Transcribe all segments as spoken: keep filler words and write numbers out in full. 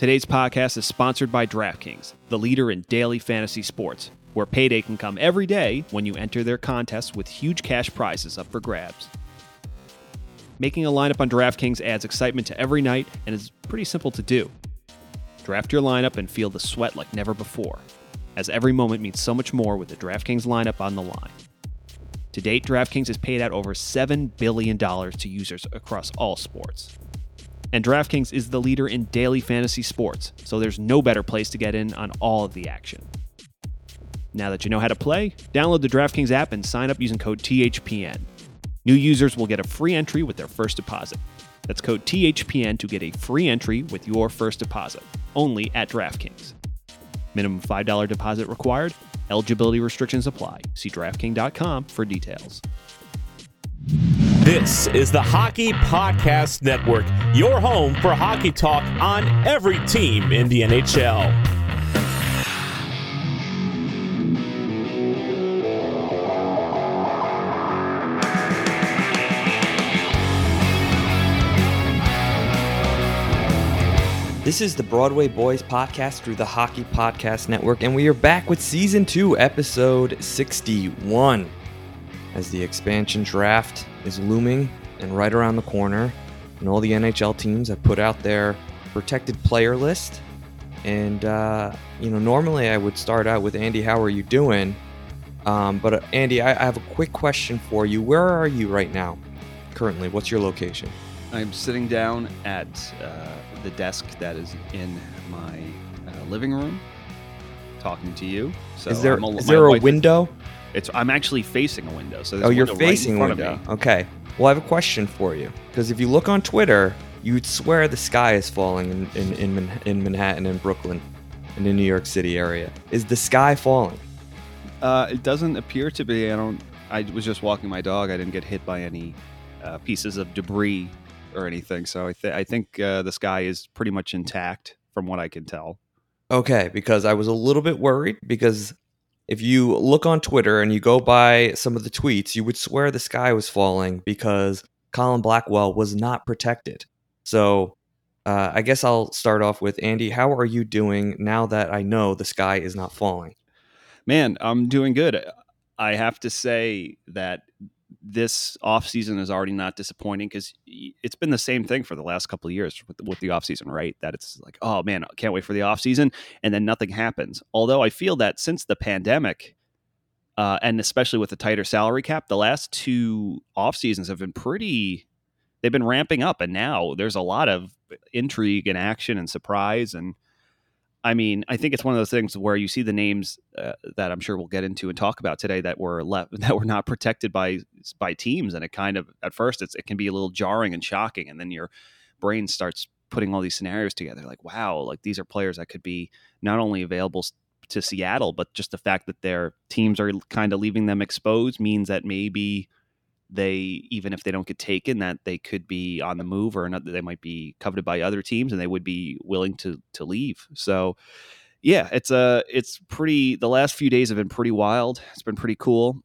Today's podcast is sponsored by DraftKings, the leader in daily fantasy sports, where payday can come every day when you enter their contests with huge cash prizes up for grabs. Making a lineup on DraftKings adds excitement to every night and is pretty simple to do. Draft your lineup and feel the sweat like never before, as every moment means so much more with the DraftKings lineup on the line. To date, DraftKings has paid out over seven billion dollars to users across all sports. And DraftKings is the leader in daily fantasy sports, so there's no better place to get in on all of the action. Now that you know how to play, download the DraftKings app and sign up using code T H P N. New users will get a free entry with their first deposit. That's code T H P N to get a free entry with your first deposit, only at DraftKings. Minimum five dollars deposit required. Eligibility restrictions apply. See DraftKings dot com for details. This is the Hockey Podcast Network, your home for hockey talk on every team in the N H L. This is the Broadway Boys podcast through the Hockey Podcast Network, and we are back with Season two, Episode sixty-one. As the expansion draft is looming and right around the corner, and all the N H L teams have put out their protected player list. And, uh, you know, normally I would start out with, Andy, how are you doing? Um, but, uh, Andy, I, I have a quick question for you. Where are you right now, currently? What's your location? I'm sitting down at uh, the desk that is in my uh, living room, talking to you. So is there, I'm a, is there a window? Is, it's I'm actually facing a window. So oh, you're window facing right a window. Okay. Well, I have a question for you. Because if you look on Twitter, you'd swear the sky is falling in in, in, Man- in Manhattan and Brooklyn and the New York City area. Is the sky falling? Uh, it doesn't appear to be. I don't. I was just walking my dog. I didn't get hit by any uh, pieces of debris or anything. So I, th- I think uh, the sky is pretty much intact from what I can tell. Okay, because I was a little bit worried because if you look on Twitter and you go by some of the tweets, you would swear the sky was falling because Colin Blackwell was not protected. So uh, I guess I'll start off with, Andy, how are you doing now that I know the sky is not falling? Man, I'm doing good. I have to say that this offseason is already not disappointing because it's been the same thing for the last couple of years with, with the offseason, right? That it's like, oh man, I can't wait for the offseason, and then nothing happens. Although I feel that since the pandemic, uh, and especially with the tighter salary cap, the last two off seasons have been pretty, they've been ramping up, and now there's a lot of intrigue and action and surprise. And I mean, I think it's one of those things where you see the names uh, that I'm sure we'll get into and talk about today that were left that were not protected by by teams, and it kind of at first it's, it can be a little jarring and shocking, and then your brain starts putting all these scenarios together. Like, wow, like these are players that could be not only available to Seattle, but just the fact that their teams are kind of leaving them exposed means that maybe they, even if they don't get taken, that they could be on the move, or not, that they might be coveted by other teams and they would be willing to to leave. So yeah, it's a it's pretty, the last few days have been pretty wild. It's been pretty cool.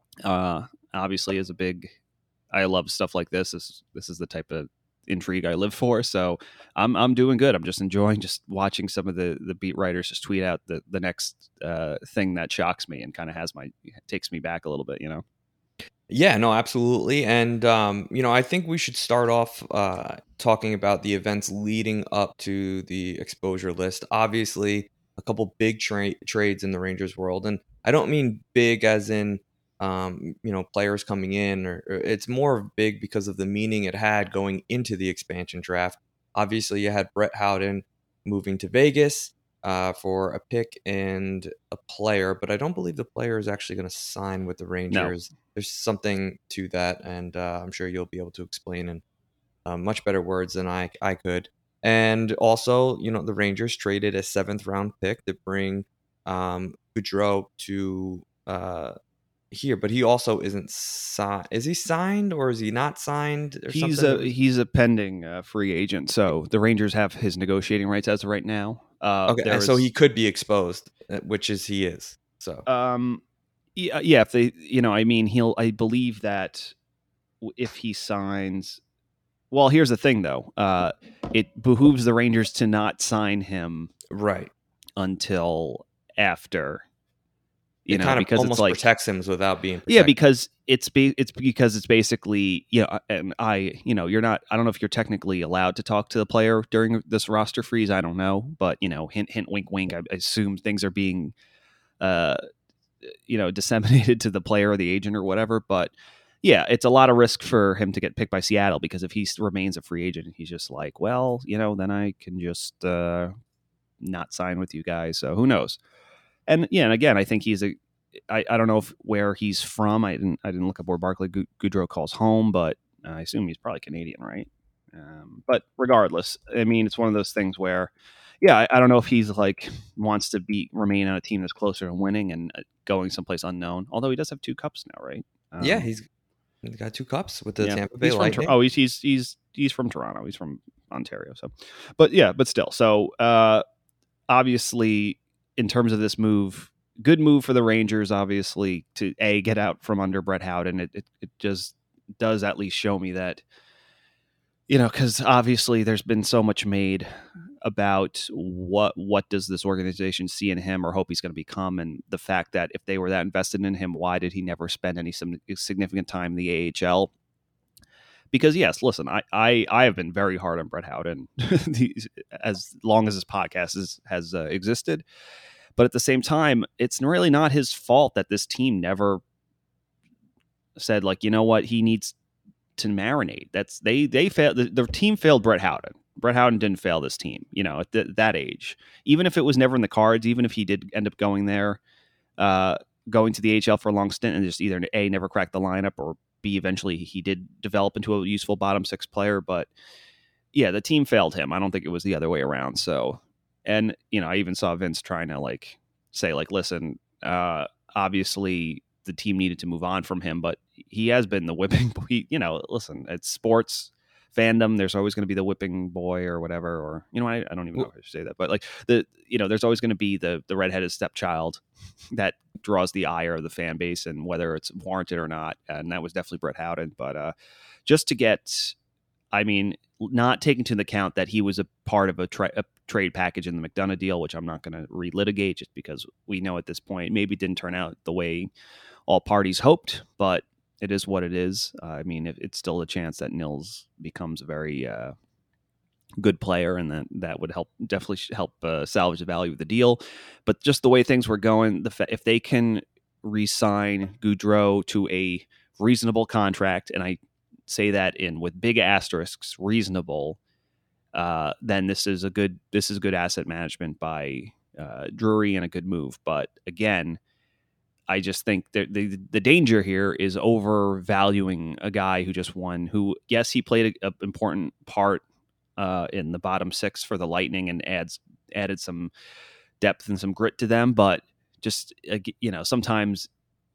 Uh obviously as a big, I love stuff like this. This this is the type of intrigue I live for. So I'm I'm doing good. I'm just enjoying just watching some of the the beat writers just tweet out the the next uh thing that shocks me and kind of has my takes me back a little bit, you know. Yeah, no, absolutely. And, um, you know, I think we should start off uh, talking about the events leading up to the exposure list. Obviously, a couple big tra- trades in the Rangers world. And I don't mean big as in, um, you know, players coming in. Or, or it's more of big because of the meaning it had going into the expansion draft. Obviously, you had Brett Howden moving to Vegas uh, for a pick and a player. But I don't believe the player is actually going to sign with the Rangers. No. There's something to that, and uh, I'm sure you'll be able to explain in uh, much better words than I I could. And also, you know, the Rangers traded a seventh round pick to bring um, Goudreau to uh, here, but he also isn't signed. Is he signed or is he not signed? Or he's something? a he's a pending uh, free agent, so the Rangers have his negotiating rights as of right now. Uh, okay, and so he could be exposed, which is he is. So um. Yeah, yeah, if they, you know, I mean, he'll, I believe that if he signs, well, here's the thing though, uh, it behooves the Rangers to not sign him right until after, you it know, kind of because it's almost like protects him without being protected. yeah, because it's be, it's because it's basically you know, and I you know you're not I don't know if you're technically allowed to talk to the player during this roster freeze. I don't know, but you know, hint hint, wink wink. I assume things are being, uh, you know, disseminated to the player or the agent or whatever. But yeah, it's a lot of risk for him to get picked by Seattle because if he remains a free agent, he's just like, well, you know, then I can just uh, not sign with you guys. So who knows? And yeah, and again, I think he's a. I, I don't know if where he's from. I didn't I didn't look up where Barclay Goodrow calls home, but I assume he's probably Canadian, right? Um, but regardless, I mean, it's one of those things where, yeah, I, I don't know if he's like wants to be remain on a team that's closer to winning and going someplace unknown. Although he does have two cups now, right? Um, yeah, he's, he's got two cups with the yeah, Tampa Bay he's from Lightning. Tor- oh, he's he's he's he's from Toronto. He's from Ontario. So, but yeah, but still, so uh, obviously, in terms of this move. Good move for the Rangers, obviously, to a get out from under Brett Howden. It, it it just does at least show me that, you know, because obviously there's been so much made about what what does this organization see in him or hope he's going to become, and the fact that if they were that invested in him, why did he never spend any some significant time in the A H L? Because yes, listen, I I, I have been very hard on Brett Howden as long as this podcast is, has uh, existed. But at the same time, it's really not his fault that this team never said, like, you know what, he needs to marinate. That's they they failed. The, the team failed Brett Howden. Brett Howden didn't fail this team, you know, at th- that age. Even if it was never in the cards, even if he did end up going there, uh, going to the A H L for a long stint and just either A, never cracked the lineup, or B, eventually he did develop into a useful bottom six player. But yeah, the team failed him. I don't think it was the other way around. So, and, you know, I even saw Vince trying to like say, like, listen, uh, obviously the team needed to move on from him, but he has been the whipping boy. You know, listen, it's sports fandom. There's always going to be the whipping boy or whatever, or, you know, I, I don't even know if I should say that, but like the, you know, there's always going to be the, the redheaded stepchild that draws the ire of the fan base, and whether it's warranted or not. And that was definitely Brett Howden. But uh, just to get, I mean, not taking into account that he was a part of a, tra- a trade package in the McDonough deal, which I'm not going to relitigate just because we know at this point maybe it didn't turn out the way all parties hoped, but it is what it is. Uh, I mean, it, it's still a chance that Nils becomes a very uh, good player, and that that would help definitely help uh, salvage the value of the deal. But just the way things were going, the fa- if they can re-sign Goodrow to a reasonable contract, and I say that in with big asterisks, reasonable, uh, then this is a good this is good asset management by uh, Drury and a good move. But again, I just think that the the danger here is overvaluing a guy who just won. Who, yes, he played an important part uh, in the bottom six for the Lightning and adds added some depth and some grit to them. But just uh, you know, sometimes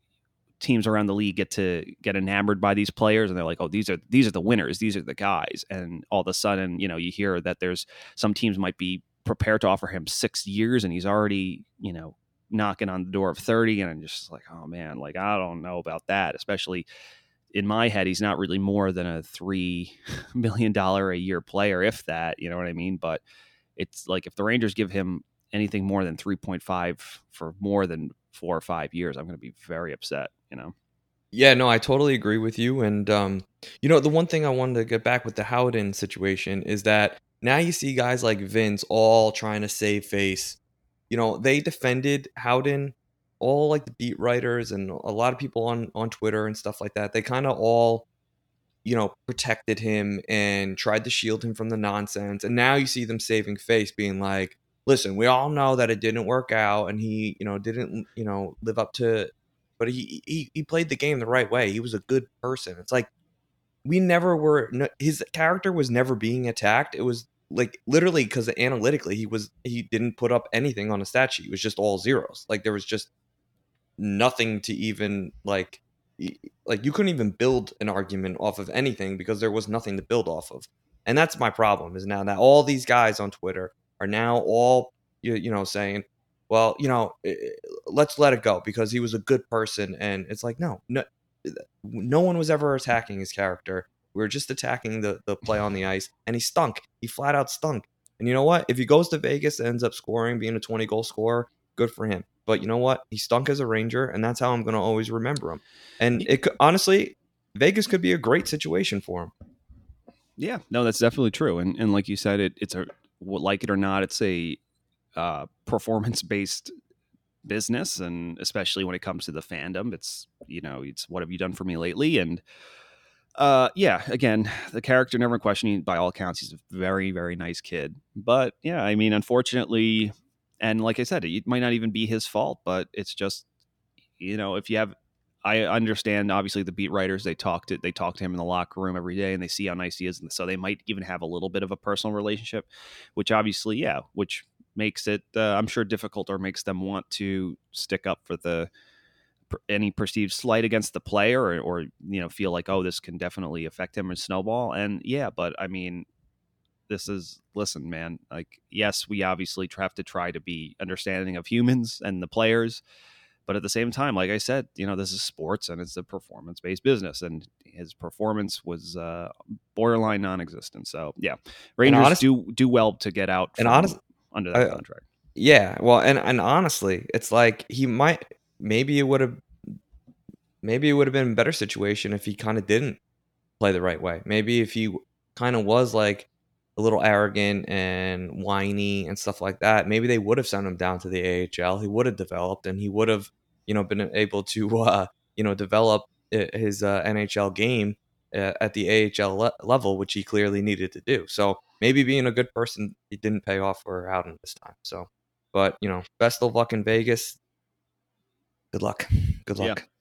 teams around the league get to get enamored by these players, and they're like, oh, these are these are the winners, these are the guys, and all of a sudden, you know, you hear that there's some teams might be prepared to offer him six years, and he's already, you know, knocking on the door of thirty, and I'm just like, oh man, like I don't know about that. Especially in my head, he's not really more than a three million dollar a year player, if that, you know what I mean? But it's like if the Rangers give him anything more than three point five for more than four or five years, I'm going to be very upset, you know? Yeah, no, I totally agree with you. And, um, you know, the one thing I wanted to get back with the Howden situation is that now you see guys like Vince all trying to save face. You know, they defended Howden, all like the beat writers and a lot of people on, on Twitter and stuff like that. They kind of all, you know, protected him and tried to shield him from the nonsense. And now you see them saving face, being like, listen, we all know that it didn't work out and he, you know, didn't, you know, live up to, but he, he, he played the game the right way. He was a good person. It's like, we never were, no, his character was never being attacked. It was like literally because analytically he was, he didn't put up anything on a stat sheet. It was just all zeros. Like there was just nothing to even like, like you couldn't even build an argument off of anything because there was nothing to build off of. And that's my problem is now that all these guys on Twitter are now all, you, you know, saying, well, you know, let's let it go because he was a good person. And it's like, no, no, no one was ever attacking his character. We were just attacking the the play on the ice, and he stunk. He flat out stunk. And you know what? If he goes to Vegas and ends up scoring, being a twenty goal scorer, good for him. But you know what? He stunk as a Ranger, and that's how I'm going to always remember him. And it could, honestly, Vegas could be a great situation for him. Yeah, no, that's definitely true. And and like you said, it it's a like it or not, it's a uh, performance based business, and especially when it comes to the fandom, it's you know, it's what have you done for me lately? And uh, yeah, again, the character never questioning. By all accounts, he's a very very nice kid. But yeah, I mean, unfortunately, and like I said, it might not even be his fault, but it's just you know, if you have I understand obviously the beat writers they talk to they talk to him in the locker room every day and they see how nice he is, and so they might even have a little bit of a personal relationship, which obviously yeah, which makes it uh, I'm sure difficult or makes them want to stick up for the any perceived slight against the player or, or you know feel like oh this can definitely affect him and snowball. And yeah, but I mean this is listen man, like yes, we obviously have to try to be understanding of humans and the players. But at the same time, like I said, you know, this is sports and it's a performance based business, and his performance was uh, borderline non existent. So yeah, Rangers honest, do do well to get out from and honest, under that uh, contract. Yeah, well, and and honestly, it's like he might maybe it would have maybe it would have been a better situation if he kind of didn't play the right way. Maybe if he kind of was like a little arrogant and whiny and stuff like that, maybe they would have sent him down to the A H L. He would have developed, and he would have, you know, been able to, uh, you know, develop his uh, N H L game uh, at the A H L le- level, which he clearly needed to do. So maybe being a good person, he didn't pay off for Howden this time. So, but you know, best of luck in Vegas. Good luck. Good luck. Yeah.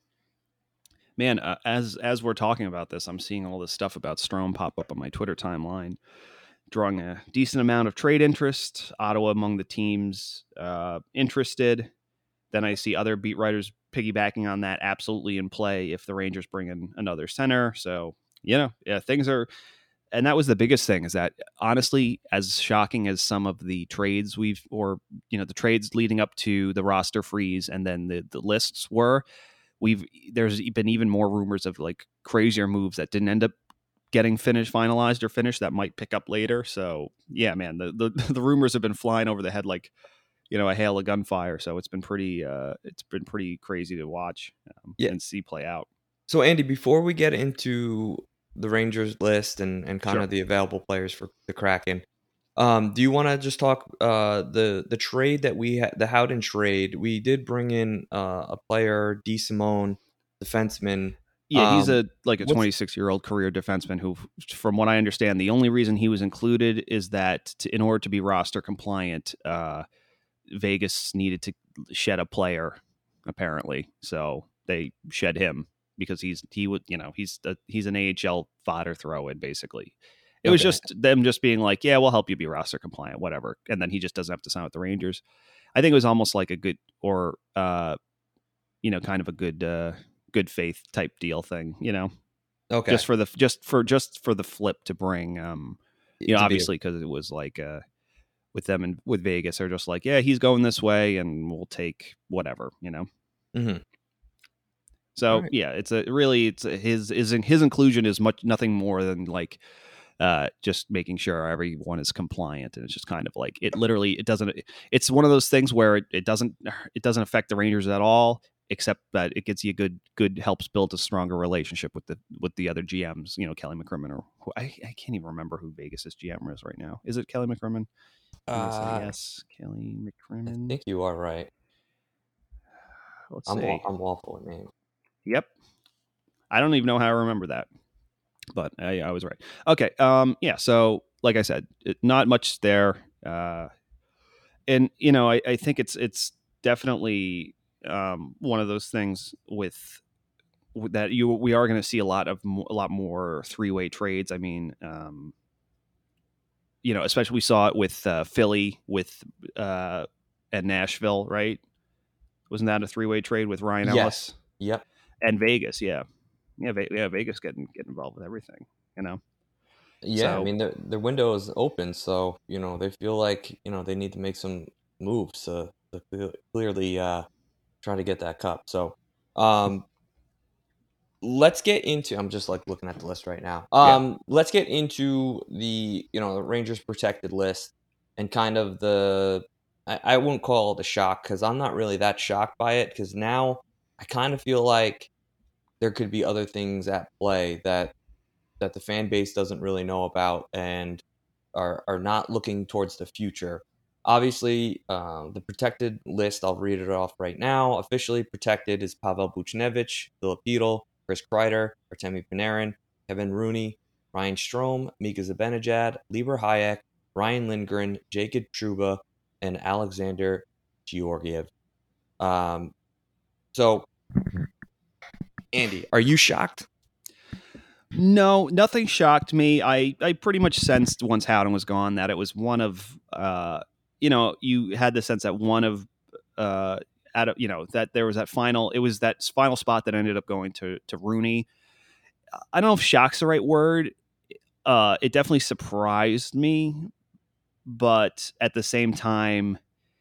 Man, uh, as as we're talking about this, I'm seeing all this stuff about Strome pop up on my Twitter timeline, drawing a decent amount of trade interest. Ottawa among the teams uh, interested. Then I see other beat writers piggybacking on that, absolutely in play if the Rangers bring in another center. So you know, yeah, things are. And that was the biggest thing, is that honestly, as shocking as some of the trades we've, or, you know, the trades leading up to the roster freeze and then the, the lists were, we've, there's been even more rumors of like crazier moves that didn't end up getting finished, finalized or finished that might pick up later. So yeah, man, the, the, the rumors have been flying over the head like, you know, a hail of gunfire. So it's been pretty, uh, it's been pretty crazy to watch um, yeah. and see play out. So Andy, before we get into the Rangers list and, and kind Sure. of the available players for the Kraken, um, do you want to just talk uh, the the trade that we had, the Howden trade? We did bring in uh, a player, DeSimone, defenseman. Yeah, he's um, a like a twenty-six year old career defenseman who, from what I understand, the only reason he was included is that to, in order to be roster compliant, uh, Vegas needed to shed a player, apparently. So they shed him because he's he would you know he's a, he's an A H L fodder throw in basically. It okay. was just them just being like, yeah, we'll help you be roster compliant, whatever, and then he just doesn't have to sign with the Rangers. I think it was almost like a good or uh, you know kind of a good uh, good faith type deal thing, you know. Okay. Just for the just for just for the flip to bring, um, you know, obviously because it was like uh, with them and with Vegas, they're just like, yeah, he's going this way, and we'll take whatever, you know. Mm-hmm. So right. yeah, it's a really it's a, his his his inclusion is much nothing more than like uh, just making sure everyone is compliant, and it's just kind of like it literally it doesn't it's one of those things where it, it doesn't it doesn't affect the Rangers at all, except that it gets you a good good helps build a stronger relationship with the with the other G Ms, you know, Kelly McCrimmon, or who, I I can't even remember who Vegas's G M is right now. Is it Kelly McCrimmon? Uh, yes, Kelly McCrimmon. I think you are right. Let's I'm see. I'm awful with names. Yep. I don't even know how I remember that, but I, I was right. Okay. Um. Yeah. So, like I said, it, not much there. Uh, and you know, I, I think it's it's definitely um one of those things with, with that you we are going to see a lot of a lot more three way trades. I mean, um, you know, especially we saw it with uh, Philly with uh and Nashville, right? Wasn't that a three way trade with Ryan yes. Ellis? Yep. And Vegas, yeah. Yeah, yeah, Vegas getting getting involved with everything, you know. Yeah, so, I mean their their window is open, so you know they feel like you know they need to make some moves to, to clearly uh, try to get that cup. So, um, let's get into. I'm just like looking at the list right now. Um, yeah. Let's get into the you know the Rangers protected list and kind of the. I, I won't call it a shock because I'm not really that shocked by it because now I kind of feel like there could be other things at play that that the fan base doesn't really know about and are are not looking towards the future. Obviously, um, the protected list, I'll read it off right now. Officially protected is Pavel Buchnevich, Filip Chytil, Chris Kreider, Artemi Panarin, Kevin Rooney, Ryan Strome, Mika Zibanejad, Libor Hayek, Ryan Lindgren, Jacob Trouba, and Alexander Georgiev. Um, so, Andy, are you shocked? No, nothing shocked me. I, I pretty much sensed once Howden was gone that it was one of, uh, you know, you had the sense that one of, uh, out of, you know, that there was that final, it was that final spot that ended up going to, to Rooney. I don't know if shock's the right word. Uh, it definitely surprised me, but at the same time,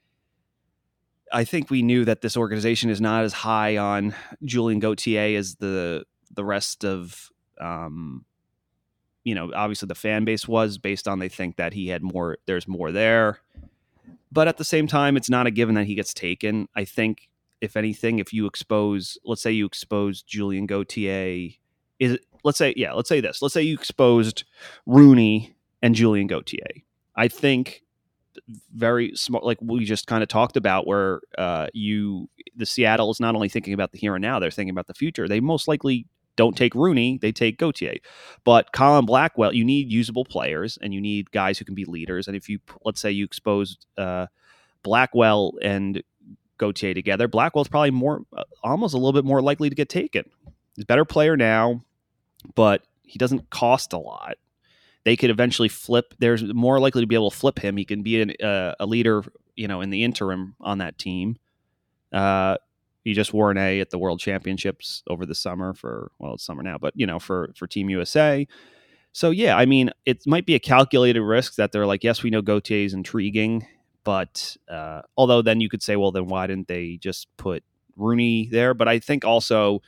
I think we knew that this organization is not as high on Julien Gauthier as the, the rest of, um, you know, obviously the fan base was based on they think that he had more, there's more there. But at the same time, it's not a given that he gets taken. I think, if anything, if you expose, let's say you expose Julien Gauthier, is let's say, yeah, let's say this. Let's say you exposed Rooney and Julien Gauthier. I think very smart, like we just kind of talked about, where uh, you, the Seattle is not only thinking about the here and now, they're thinking about the future. They most likely don't take Rooney, they take Gauthier. But Colin Blackwell, you need usable players and you need guys who can be leaders. And if you, let's say you exposed uh, Blackwell and Gauthier together, Blackwell's probably more, uh, almost a little bit more likely to get taken. He's a better player now, but he doesn't cost a lot. They could eventually flip. There's more likely to be able to flip him. He can be an, uh, a leader, you know, in the interim on that team. Uh, he just wore an A at the World Championships over the summer for, well, it's summer now, but, you know, for, for Team U S A. So, yeah, I mean, it might be a calculated risk that they're like, yes, we know Gauthier is intriguing, but uh, although then you could say, well, then why didn't they just put Rooney there? But I think also,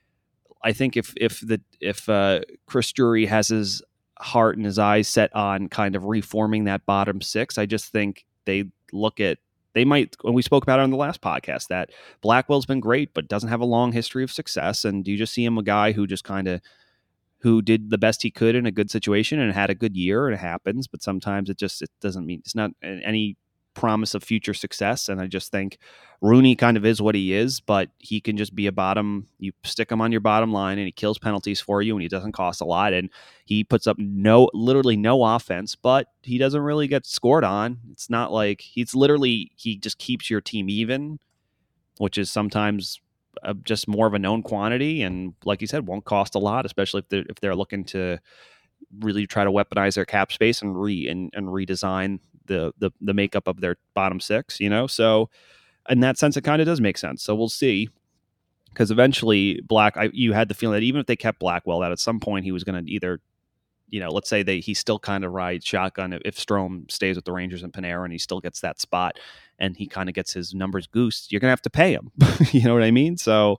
I think if if the if uh, Chris Drury has his heart and his eyes set on kind of reforming that bottom six, I just think they look at, they might, when we spoke about it on the last podcast, that Blackwell's been great, but doesn't have a long history of success. And do you just see him a guy who just kind of, who did the best he could in a good situation and had a good year, and it happens, but sometimes it just, it doesn't mean, it's not any promise of future success. And I just think Rooney kind of is what he is, but he can just be a bottom, you stick him on your bottom line and he kills penalties for you and he doesn't cost a lot. And he puts up no, literally no offense, but he doesn't really get scored on. It's not like he's literally, he just keeps your team even, which is sometimes uh, just more of a known quantity. And like you said, won't cost a lot, especially if they're, if they're looking to really try to weaponize their cap space and re and, and redesign the, the the makeup of their bottom six, you know. So in that sense, it kind of does make sense. So we'll see, because eventually Black, I, you had the feeling that even if they kept Blackwell, that at some point he was going to either, you know, let's say they he still kind of rides shotgun if Strome stays with the Rangers and Panarin, he still gets that spot and he kind of gets his numbers goosed. You're gonna have to pay him. You know what I mean? So,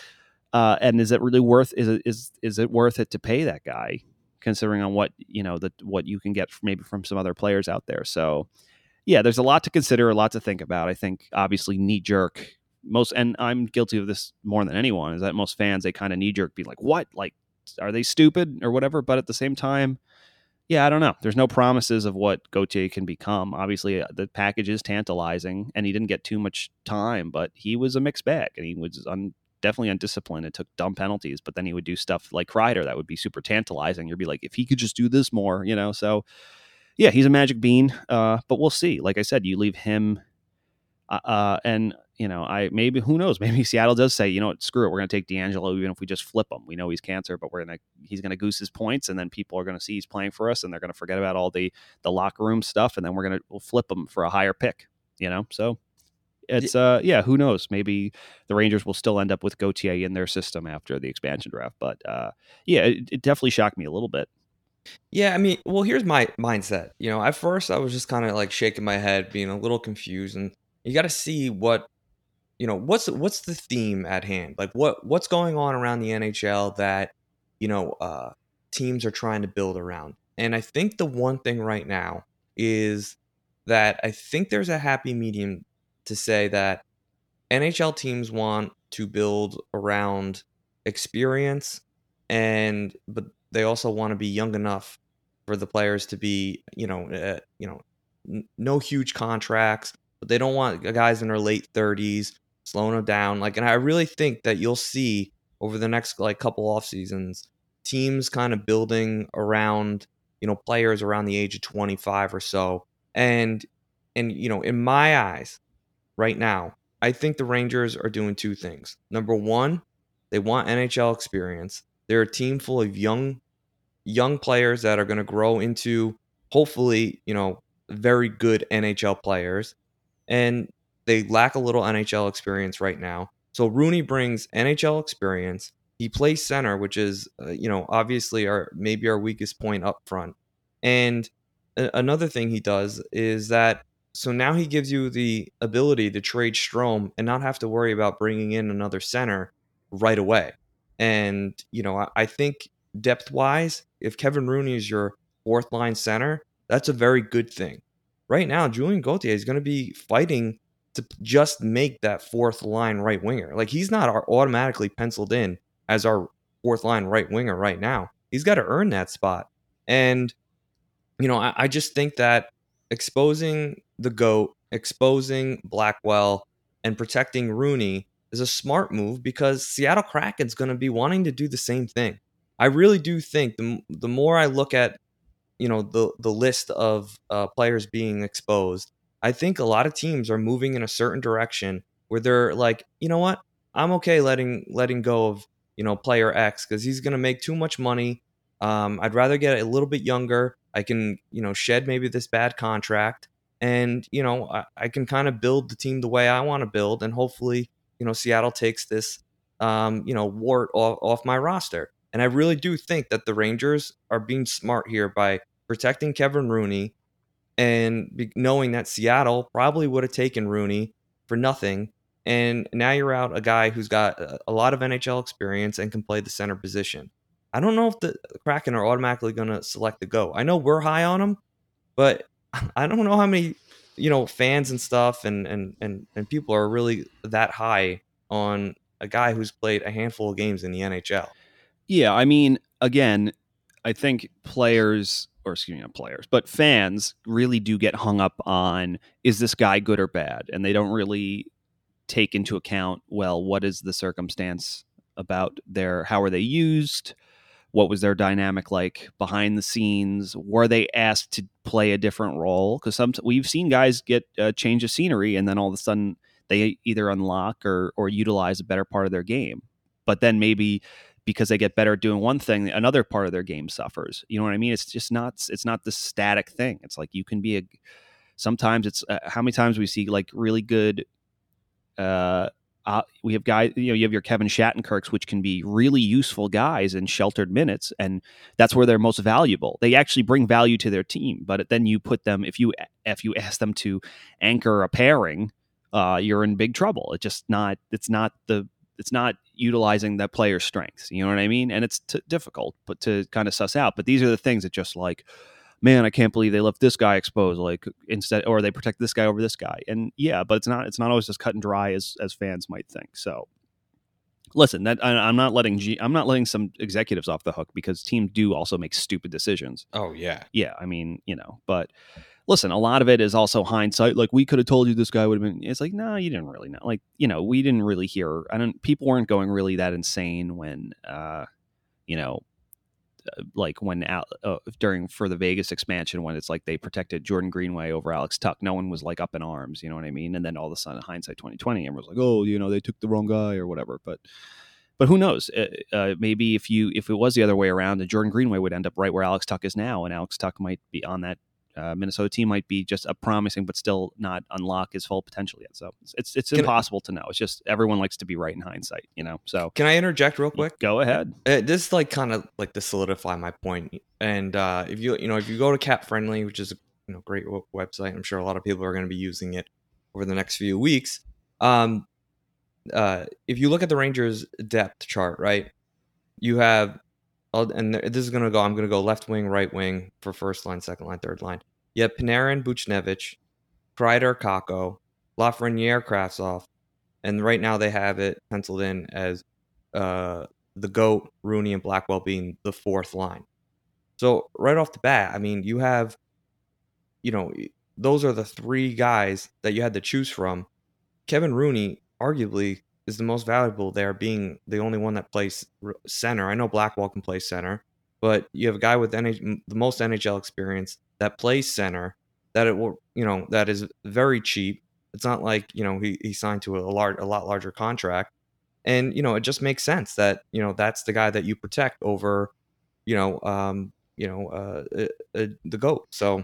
uh, and is it really worth? Is it is is it worth it to pay that guy, considering on what, you know, the what you can get maybe from some other players out there? So, yeah, there's a lot to consider, a lot to think about. I think obviously knee jerk most, and I'm guilty of this more than anyone, is that most fans, they kind of knee jerk be like, what, like, are they stupid or whatever? But at the same time, yeah, I don't know. There's no promises of what Gauthier can become. Obviously, uh, the package is tantalizing, and he didn't get too much time, but he was a mixed bag, and he was un- definitely undisciplined and took dumb penalties. But then he would do stuff like Kreider that would be super tantalizing. You'd be like, if he could just do this more, you know. So, yeah, he's a magic bean, uh, but we'll see. Like I said, you leave him, uh, uh, and you know, I maybe who knows? Maybe Seattle does say, you know what, screw it, we're going to take DeAngelo even if we just flip him. We know he's cancer, but we're gonna he's going to goose his points, and then people are going to see he's playing for us, and they're going to forget about all the the locker room stuff, and then we're going to we'll flip him for a higher pick. You know, so it's uh yeah, who knows? Maybe the Rangers will still end up with Gauthier in their system after the expansion draft, but uh, yeah, it, it definitely shocked me a little bit. Yeah, I mean, well, here's my mindset. You know, at first I was just kind of like shaking my head, being a little confused, and you got to see what you know, what's what's the theme at hand? Like what what's going on around the N H L that, you know, uh, teams are trying to build around? And I think the one thing right now is that I think there's a happy medium to say that N H L teams want to build around experience, and but they also want to be young enough for the players to be, you know, uh, you know, n- no huge contracts, but they don't want guys in their late thirties slowing them down. Like, and I really think that you'll see over the next like couple off seasons teams kind of building around, you know, players around the age of twenty-five or so, and and you know, in my eyes right now, I think the Rangers are doing two things. Number one, they want N H L experience. They're a team full of young young players that are going to grow into, hopefully, you know, very good N H L players. And they lack a little N H L experience right now. So Rooney brings N H L experience. He plays center, which is, uh, you know, obviously our maybe our weakest point up front. And a- another thing he does is that so now he gives you the ability to trade Strome and not have to worry about bringing in another center right away. And you know, I, I think depth wise, if Kevin Rooney is your fourth line center, that's a very good thing. Right now, Julian Gauthier is going to be fighting to just make that fourth line right winger. Like he's not automatically penciled in as our fourth line right winger right now. He's got to earn that spot. And you know, I, I just think that exposing the GOAT, exposing Blackwell, and protecting Rooney is a smart move because Seattle Kraken's going to be wanting to do the same thing. I really do think the the more I look at, you know, the the list of uh, players being exposed, I think a lot of teams are moving in a certain direction where they're like, you know what, I'm okay letting letting go of, you know, player X because he's going to make too much money. Um, I'd rather get a little bit younger. I can, you know, shed maybe this bad contract, and you know, I, I can kind of build the team the way I want to build, and hopefully, you know, Seattle takes this, um, you know, wart off, off my roster. And I really do think that the Rangers are being smart here by protecting Kevin Rooney and be, knowing that Seattle probably would have taken Rooney for nothing. And now you're out a guy who's got a, a lot of N H L experience and can play the center position. I don't know if the Kraken are automatically going to select the go. I know we're high on him, but I don't know how many, you know, fans and stuff and and and and people are really that high on a guy who's played a handful of games in the N H L. Yeah, I mean, again, I think players, or excuse me, not players, but fans really do get hung up on, is this guy good or bad? And they don't really take into account, well, what is the circumstance about their, how are they used? What was their dynamic like behind the scenes? Were they asked to play a different role? Because some we've seen guys get a change of scenery, and then all of a sudden they either unlock or or utilize a better part of their game. But then maybe because they get better at doing one thing, another part of their game suffers. You know what I mean? It's just not. It's not the static thing. It's like you can be a. Sometimes it's uh, how many times we see like really good. Uh, Uh, we have guys, you know, you have your Kevin Shattenkirks, which can be really useful guys in sheltered minutes, and that's where they're most valuable. They actually bring value to their team, but then you put them, if you if you ask them to anchor a pairing, uh, you're in big trouble. It's just not. It's not the. It's not utilizing that player's strengths. You know what I mean? And it's t- difficult, but to kind of suss out. But these are the things that just like, man, I can't believe they left this guy exposed, like instead, or they protect this guy over this guy. And yeah, but it's not, it's not always as cut and dry as, as fans might think. So listen, that I, I'm not letting, G, I'm not letting some executives off the hook because teams do also make stupid decisions. Oh yeah. Yeah. I mean, you know, but listen, a lot of it is also hindsight. Like, we could have told you this guy would have been, it's like, no, you didn't really know. Like, you know, we didn't really hear, I don't, people weren't going really that insane when, uh, you know, like when uh, during for the Vegas expansion, when it's like they protected Jordan Greenway over Alex Tuck, no one was like up in arms, you know what I mean? And then all of a sudden, hindsight twenty twenty, everyone was like, oh, you know, they took the wrong guy or whatever. But but who knows? Uh, uh, maybe if you if it was the other way around, then Jordan Greenway would end up right where Alex Tuck is now, and Alex Tuck might be on that uh, Minnesota team, might be just a promising, but still not unlock his full potential yet. So it's it's, it's impossible I, to know. It's just everyone likes to be right in hindsight, you know. So can I interject real quick? Go ahead. Uh, this is like kind of like to solidify my point. And uh, if you you know if you go to Cap Friendly, which is a you know great w- website, I'm sure a lot of people are going to be using it over the next few weeks. Um, uh, if you look at the Rangers depth chart, right, you have, and this is going to go, I'm going to go left wing, right wing for first line, second line, third line. You have Panarin, Buchnevich, Kreider, Kakko, Lafreniere, Kravtsov, and right now they have it penciled in as uh, the GOAT, Rooney, and Blackwell being the fourth line. So right off the bat, I mean, you have, you know, those are the three guys that you had to choose from. Kevin Rooney, arguably, is the most valuable there, being the only one that plays center. I know Blackwell can play center, but you have a guy with N H- the most N H L experience that plays center, that it will, you know, that is very cheap. It's not like, you know, he, he signed to a large, a lot larger contract. And, you know, it just makes sense that, you know, that's the guy that you protect over, you know, um, you know, uh, uh, uh, the GOAT. So,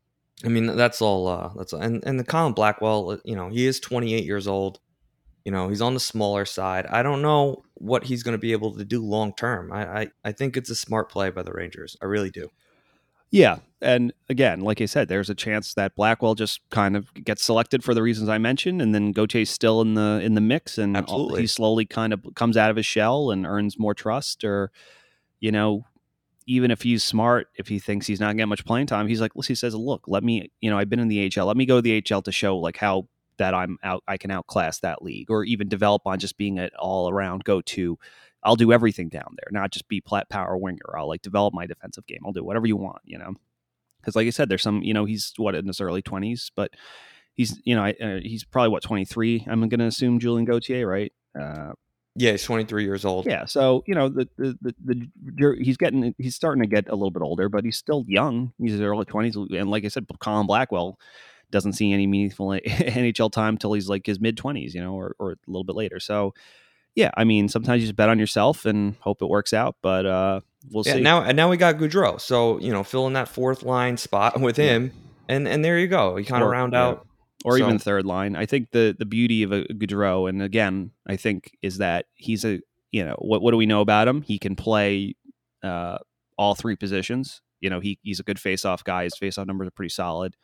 I mean, that's all, uh, that's, and, and the Colin Blackwell, you know, he is twenty-eight years old. You know, he's on the smaller side. I don't know what he's going to be able to do long term. I, I, I think it's a smart play by the Rangers. I really do. Yeah. And again, like I said, there's a chance that Blackwell just kind of gets selected for the reasons I mentioned, and then Gautier's still in the in the mix, and Absolutely. he slowly kind of comes out of his shell and earns more trust. Or, you know, even if he's smart, if he thinks he's not getting much playing time, he's like, he says, look, let me, you know, I've been in the A H L. Let me go to the A H L to show like how that I'm out, I can outclass that league, or even develop on just being an all around go to. I'll do everything down there, not just be plat power winger. I'll like develop my defensive game. I'll do whatever you want, you know. Because, like I said, there's some, you know, he's what in his early twenties, but he's, you know, uh, he's probably what twenty-three. I'm going to assume Julien Gauthier, right? Uh, yeah, he's twenty-three years old. Yeah, so you know, the the, the the he's getting, he's starting to get a little bit older, but he's still young. He's in his early twenties, and like I said, Colin Blackwell doesn't see any meaningful N H L time till he's like his mid twenties, you know, or or a little bit later. So, yeah, I mean, sometimes you just bet on yourself and hope it works out, but uh, we'll yeah, see. Now, and now we got Gaudreau, so you know, fill in that fourth line spot with him, yeah. and and there you go. You kind of round yeah. out, or so. even third line. I think the the beauty of a Gaudreau, and again, I think is that he's a, you know, what what do we know about him? He can play uh, all three positions. You know, he he's a good face-off guy. His face-off numbers are pretty solid.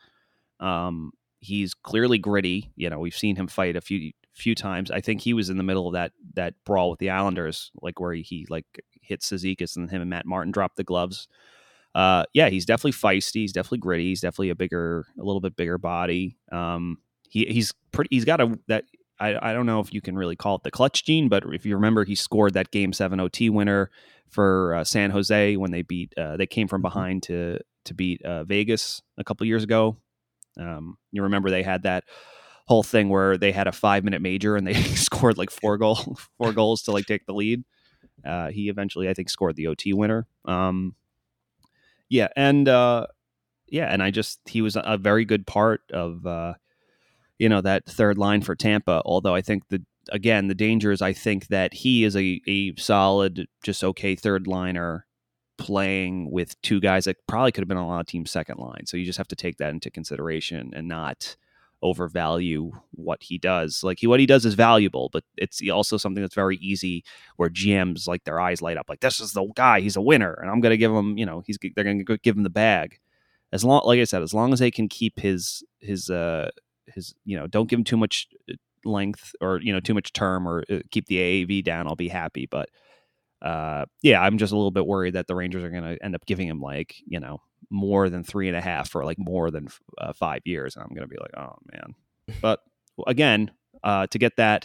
Um, he's clearly gritty. You know, we've seen him fight a few few times. I think he was in the middle of that that brawl with the Islanders, like where he, he like hit Cizikas and him and Matt Martin dropped the gloves. Uh, yeah, he's definitely feisty. He's definitely gritty. He's definitely a bigger, a little bit bigger body. Um, he he's pretty. He's got a that. I, I don't know if you can really call it the clutch gene, but if you remember, he scored that Game Seven O T winner for uh, San Jose when they beat. Uh, they came from behind to to beat uh, Vegas a couple years ago. Um, you remember they had that whole thing where they had a five minute major and they scored like four goal four goals to like take the lead. Uh, he eventually, I think, scored the O T winner. Um, yeah, and uh, yeah, and I just he was a very good part of uh, you know, that third line for Tampa. Although I think the again the danger is I think that he is a a solid, just okay third liner playing with two guys that probably could have been on a lot of teams' second line. So you just have to take that into consideration and not overvalue what he does. Like he, what he does is valuable, but it's also something that's very easy where G Ms like their eyes light up. Like, this is the guy, he's a winner, and I'm going to give him, you know, he's they're going to give him the bag. As long, like I said, as long as they can keep his his uh his, you know, don't give him too much length or, you know, too much term, or keep the A A V down, I'll be happy. But uh, yeah, I'm just a little bit worried that the Rangers are going to end up giving him like, you know, more than three and a half for like more than uh, five years. And I'm going to be like, oh man. But again, uh, to get that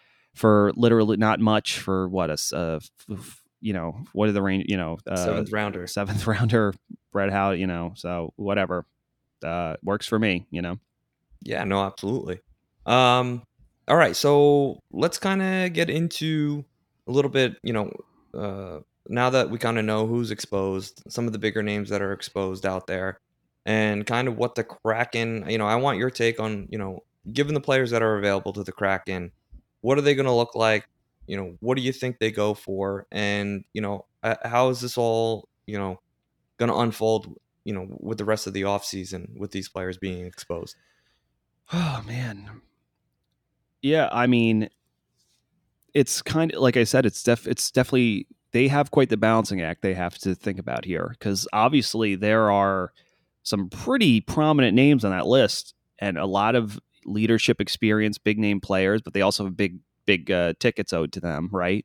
for literally not much for what a, uh, f- you know, what are the range, you know, uh, seventh rounder, seventh rounder, Brett Howe, you know, so whatever, uh, works for me, you know? Yeah, no, absolutely. Um, all right. So let's kind of get into a little bit, you know, uh, now that we kind of know who's exposed, some of the bigger names that are exposed out there, and kind of what the Kraken, you know, I want your take on, you know, given the players that are available to the Kraken, what are they going to look like? You know, what do you think they go for? And, you know, how is this all, you know, going to unfold, you know, with the rest of the offseason with these players being exposed? Oh man. Yeah. I mean, it's kind of like I said, it's def it's definitely, they have quite the balancing act they have to think about here, because obviously there are some pretty prominent names on that list and a lot of leadership experience, big name players, but they also have big big uh, tickets owed to them, right?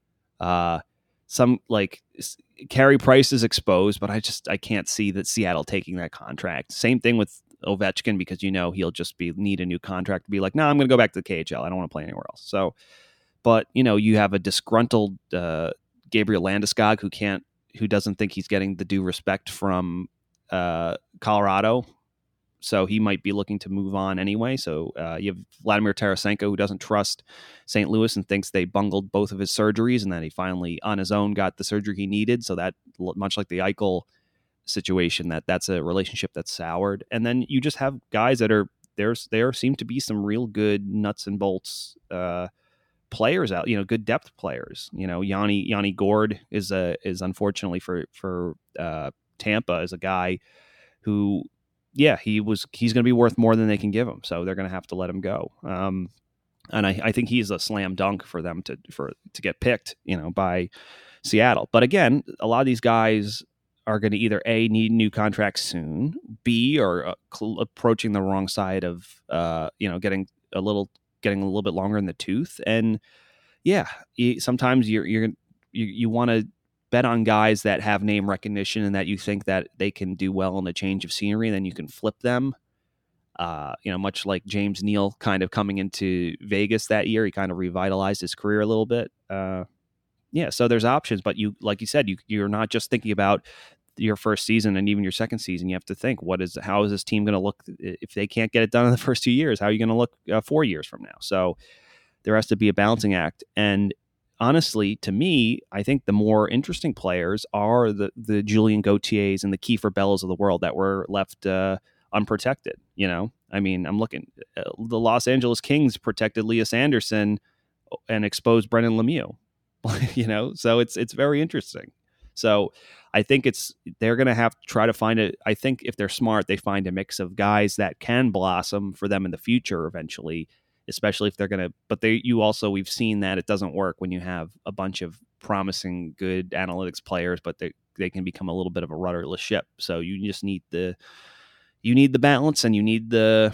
Uh, some like Carey Price is exposed, but I just I can't see that Seattle taking that contract. Same thing with Ovechkin, because you know he'll just be need a new contract to be like, no, nah, I'm going to go back to the K H L. I don't want to play anywhere else. So, but you know, you have a disgruntled uh, Gabriel Landeskog who can't, who doesn't think he's getting the due respect from uh, Colorado. So he might be looking to move on anyway. So uh, you have Vladimir Tarasenko, who doesn't trust Saint Louis and thinks they bungled both of his surgeries, and then he finally on his own got the surgery he needed. So that, much like the Eichel situation, that that's a relationship that's soured. And then you just have guys that are there's there seem to be some real good nuts and bolts uh, players out. You know, good depth players. You know, Yanni Yanni Gourde is a is unfortunately for for uh, Tampa is a guy who. Yeah, he was. He's going to be worth more than they can give him, so they're going to have to let him go. Um, and I, I think he's a slam dunk for them to for to get picked, you know, by Seattle. But again, a lot of these guys are going to either A, need new contracts soon, B, are uh, cl- approaching the wrong side of uh, you know, getting a little getting a little bit longer in the tooth. And yeah, you, sometimes you're you're you you want to bet on guys that have name recognition and that you think that they can do well in a change of scenery, and then you can flip them. Uh, you know, much like James Neal kind of coming into Vegas that year, he kind of revitalized his career a little bit. Uh, yeah, so there's options, but you, like you said, you you're not just thinking about your first season and even your second season. You have to think, what is how is this team going to look if they can't get it done in the first two years? How are you going to look uh, four years from now? So there has to be a balancing act. And honestly, to me, I think the more interesting players are the the Julien Gauthiers and the Kiefer Bellas of the world that were left uh, unprotected. You know, I mean, I'm looking. Uh, the Los Angeles Kings protected Lias Andersson and exposed Brendan Lemieux. You know, so it's it's very interesting. So I think it's they're going to have to try to find it. I think if they're smart, they find a mix of guys that can blossom for them in the future eventually. Especially if they're going to, but they, you also, we've seen that it doesn't work when you have a bunch of promising, good analytics players, but they, they can become a little bit of a rudderless ship. So you just need the, you need the balance, and you need the,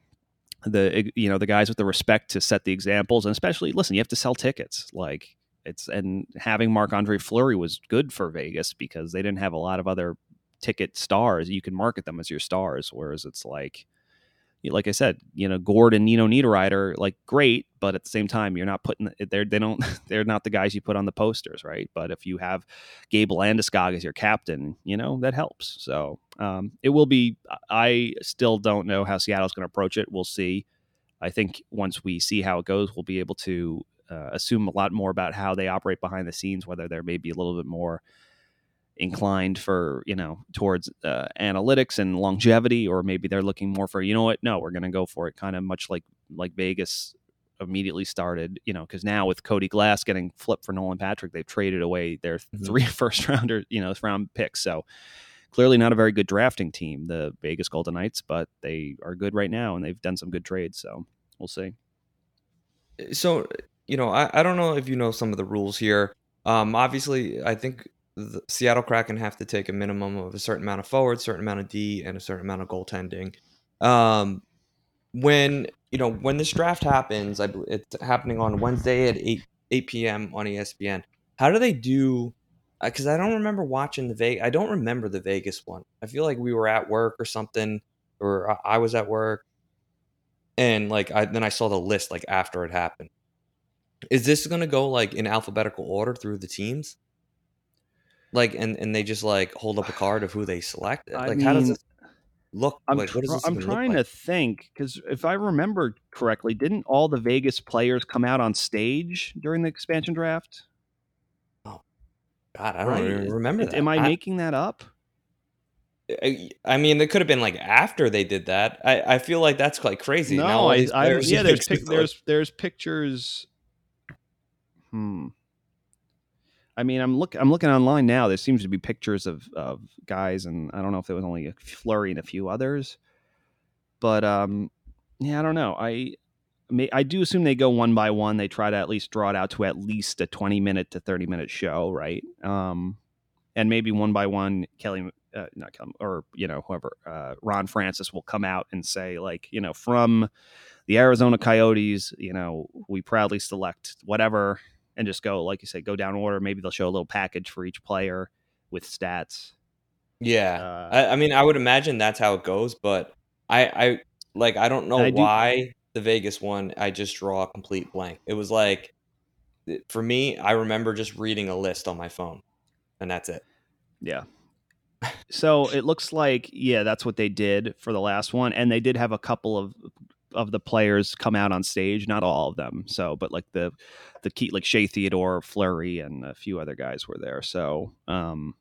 the, you know, the guys with the respect to set the examples. And especially, listen, you have to sell tickets. Like it's, and having Marc-Andre Fleury was good for Vegas because they didn't have a lot of other ticket stars. You can market them as your stars. Whereas it's like, like I said, you know, Gord and Nino Niederreiter, like great, but at the same time, you're not putting they're they don't they're not the guys you put on the posters, right? But if you have Gabe Landeskog as your captain, you know that helps. So um, it will be. I still don't know how Seattle's going to approach it. We'll see. I think once we see how it goes, we'll be able to uh, assume a lot more about how they operate behind the scenes, whether there may be a little bit more inclined for, you know, towards uh, analytics and longevity, or maybe they're looking more for, you know what, no, we're going to go for it, kind of much like like Vegas immediately started, you know, because now with Cody Glass getting flipped for Nolan Patrick, they've traded away their mm-hmm. three first rounder, you know, round picks. So clearly not a very good drafting team, the Vegas Golden Knights, but they are good right now and they've done some good trades. So we'll see. So, you know, I, I don't know if you know some of the rules here. Um, obviously, I think the Seattle Kraken have to take a minimum of a certain amount of forward, certain amount of D, and a certain amount of goaltending. Um, when you know when this draft happens, I it's happening on Wednesday at eight p.m. on E S P N. How do they do? Because I don't remember watching the Vegas. I don't remember the Vegas one. I feel like we were at work or something, or I was at work, and like I then I saw the list like after it happened. Is this going to go like in alphabetical order through the teams? Like, and, and they just like hold up a card of who they select. Like, I mean, how does it look? I'm, like, what does this tr- I'm trying like? to think, because if I remember correctly, didn't all the Vegas players come out on stage during the expansion draft? Oh, God, I don't right? even remember it, that. Am I, I making that up? I, I mean, it could have been like after they did that. I, I feel like that's like crazy. No, now all I, these I yeah. There's pic, like, there's there's pictures. Hmm. I mean, I'm look I'm looking online now. There seems to be pictures of, of guys, and I don't know if there was only a Fleury and a few others. But um, yeah, I don't know. I may, I do assume they go one by one. They try to at least draw it out to at least a twenty minute to thirty minute show, right? Um, and maybe one by one, Kelly uh, not come or you know whoever uh, Ron Francis will come out and say like you know from the Arizona Coyotes, you know we proudly select whatever, and just go like you say, go down order. Maybe they'll show a little package for each player with stats. Yeah, Uh, I, I mean, I would imagine that's how it goes, but I, I like, I don't know I do, why the Vegas one. I just draw a complete blank. It was like, for me, I remember just reading a list on my phone, and that's it. yeah. So it looks like yeah, that's what they did for the last one, and they did have a couple of of the players come out on stage, not all of them. So, but like the the key like Shea Theodore, Fleury, and a few other guys were there. So, um,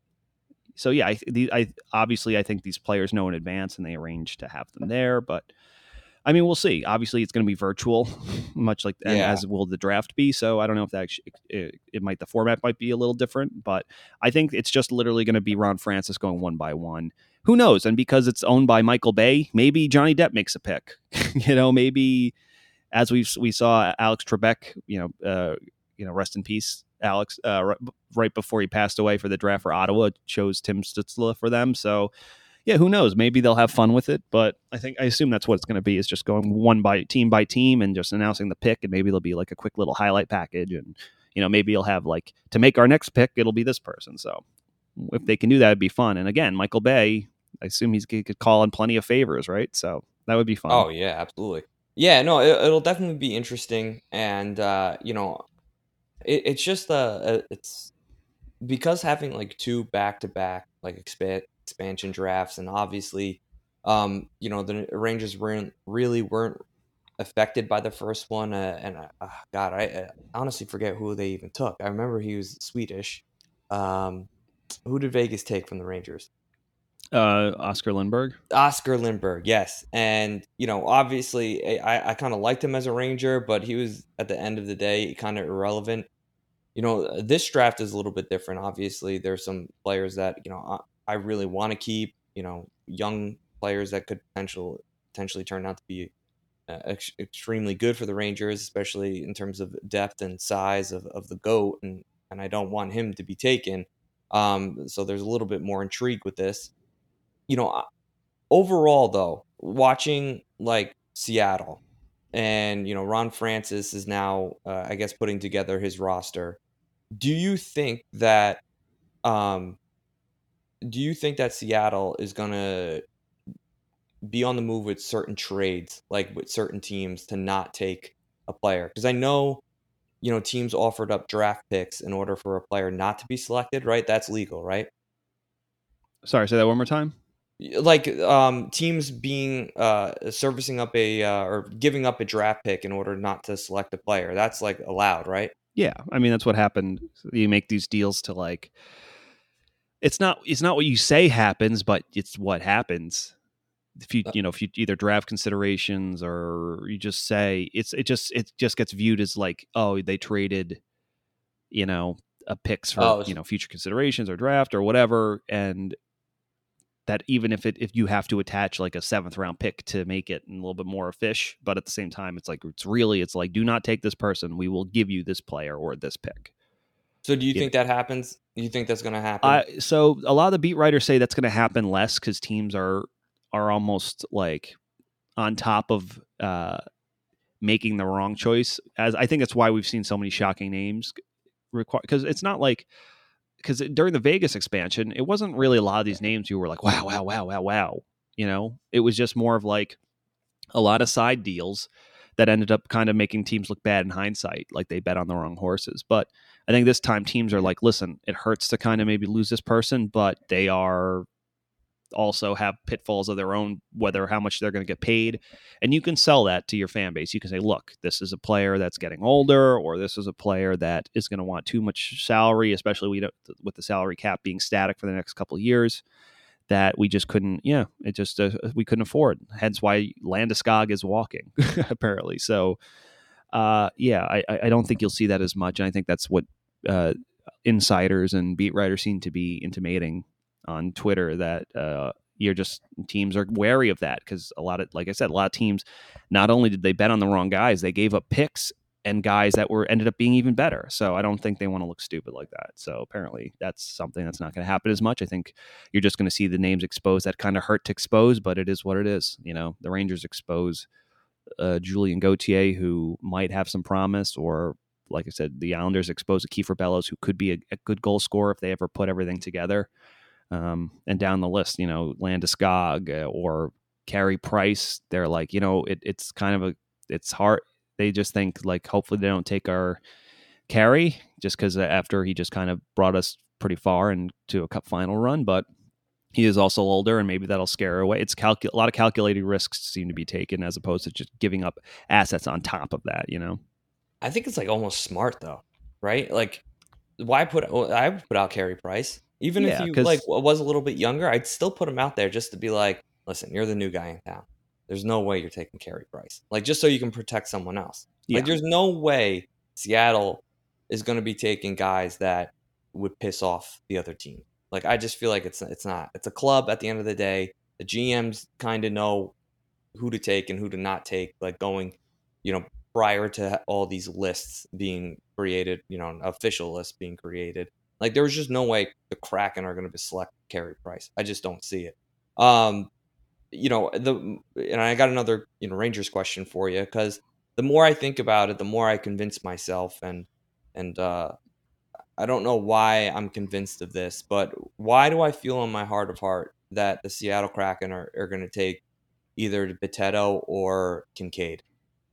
so yeah, I, the, I obviously I think these players know in advance and they arrange to have them there. But I mean, we'll see. Obviously, it's going to be virtual, much like and Yeah. as will the draft be. So I don't know if that actually, it, it might the format might be a little different, but I think it's just literally going to be Ron Francis going one by one. Who knows? And because it's owned by Michael Bay, maybe Johnny Depp makes a pick. you know, maybe as we we saw Alex Trebek, you know, uh, you know, rest in peace, Alex. Uh, right, right before he passed away for the draft for Ottawa, chose Tim Stützle for them. So, yeah, who knows? Maybe they'll have fun with it. But I think I assume that's what it's going to be. Is just going one by team by team and just announcing the pick, and maybe there'll be like a quick little highlight package, and you know, maybe you'll have like to make our next pick, it'll be this person. So if they can do that, it'd be fun. And again, Michael Bay, I assume he's he could call in plenty of favors, right? So that would be fun. Oh yeah, absolutely. Yeah, no, it, it'll definitely be interesting, and uh, you know, it, it's just uh, it's because having like two back to back like expa- expansion drafts, and obviously, um, you know, the Rangers weren't really weren't affected by the first one, uh, and uh, uh, God, I, I honestly forget who they even took. I remember he was Swedish. Um, who did Vegas take from the Rangers? Uh, Oscar Lindbergh. Oscar Lindbergh, yes. And, you know, obviously I, I kind of liked him as a Ranger, but he was, at the end of the day, kind of irrelevant. You know, this draft is a little bit different. Obviously, there's some players that, you know, I, I really want to keep, you know, young players that could potential, potentially turn out to be uh, ex- extremely good for the Rangers, especially in terms of depth and size of, of the GOAT. And, and I don't want him to be taken. Um, so there's a little bit more intrigue with this. You know, overall, though, watching like Seattle and, you know, Ron Francis is now, uh, I guess, putting together his roster. Do you think that, um, do you think that Seattle is going to be on the move with certain trades, like with certain teams to not take a player? Because I know, you know, teams offered up draft picks in order for a player not to be selected, right? That's legal, right? Sorry, say that one more time. Like um teams being uh servicing up a uh, or giving up a draft pick in order not to select a player, that's like allowed, right? Yeah, I mean that's what happened. You make these deals to like it's not it's not what you say happens, but it's what happens. If you Uh, you know if you either draft considerations or you just say it's it just it just gets viewed as like, oh, they traded, you know, a picks for, oh you s- know, future considerations or draft or whatever, and that even if it if you have to attach like a seventh round pick to make it a little bit more a fish, but at the same time it's like it's really it's like, do not take this person, we will give you this player or this pick. so do you You know, think that happens? Do you think that's going to happen? I so a lot of the beat writers say that's going to happen less because teams are are almost like on top of uh, making the wrong choice. As I think that's why we've seen so many shocking names require, because it's not like because during the Vegas expansion, it wasn't really a lot of these names you were like, wow, wow, wow, wow, wow. You know, it was just more of like a lot of side deals that ended up kind of making teams look bad in hindsight, like they bet on the wrong horses. But I think this time teams are like, listen, it hurts to kind of maybe lose this person, but they are also have pitfalls of their own, whether how much they're going to get paid. And you can sell that to your fan base. You can say, look, this is a player that's getting older, or this is a player that is going to want too much salary, especially we don't, with the salary cap being static for the next couple of years, that we just couldn't, yeah, it just, uh, we couldn't afford. Hence why Landeskog is walking, apparently. So, uh, yeah, I, I don't think you'll see that as much. And I think that's what uh, insiders and beat writers seem to be intimating on Twitter, that uh, you're just teams are wary of that because a lot of, like I said, a lot of teams not only did they bet on the wrong guys, they gave up picks and guys that were ended up being even better. So I don't think they want to look stupid like that. So apparently that's something that's not going to happen as much. I think you're just going to see the names exposed that kind of hurt to expose, but it is what it is. You know, the Rangers expose uh, Julian Gauthier, who might have some promise, or like I said, the Islanders expose Kiefer Bellows, who could be a, a good goal scorer if they ever put everything together. Um, and down the list, you know, Landeskog uh, or Carey Price, they're like, you know, it, it's kind of a, it's hard. They just think like, hopefully they don't take our Carey just because after he just kind of brought us pretty far and to a cup final run, but he is also older and maybe that'll scare her away. It's calcu- a lot of calculated risks seem to be taken as opposed to just giving up assets on top of that, you know? I think it's like almost smart though, right? Like, why put well, I would put out Carey Price, even if Yeah, he 'cause- like was a little bit younger. I'd still put him out there just to be like, listen, you're the new guy in town. There's no way you're taking Carey Price, like just so you can protect someone else. Yeah. Like, there's no way Seattle is going to be taking guys that would piss off the other team. Like, I just feel like it's it's not. It's a club at the end of the day. The G Ms kind of know who to take and who to not take. Like going, you know, prior to all these lists being created, you know, an official list being created. Like, there was just no way the Kraken are going to select Carey Price. I just don't see it. Um, you know, the and I got another, you know, Rangers question for you, because the more I think about it, the more I convince myself, and and uh, I don't know why I'm convinced of this, but why do I feel in my heart of heart that the Seattle Kraken are, are going to take either Bitetto or Kincaid?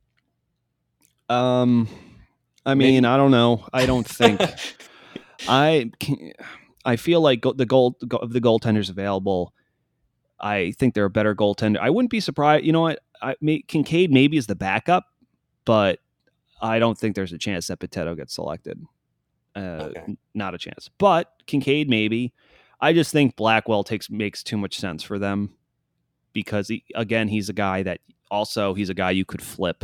Um, I Maybe- mean, I don't know. I don't think I can, I feel like go, the goal of the goaltenders available, I think they're a better goaltender. I wouldn't be surprised. You know what? I may, Kincaid maybe is the backup, but I don't think there's a chance that Bitetto gets selected. Uh, Okay. Not a chance. But Kincaid maybe. I just think Blackwell takes makes too much sense for them because he, again, he's a guy that also he's a guy you could flip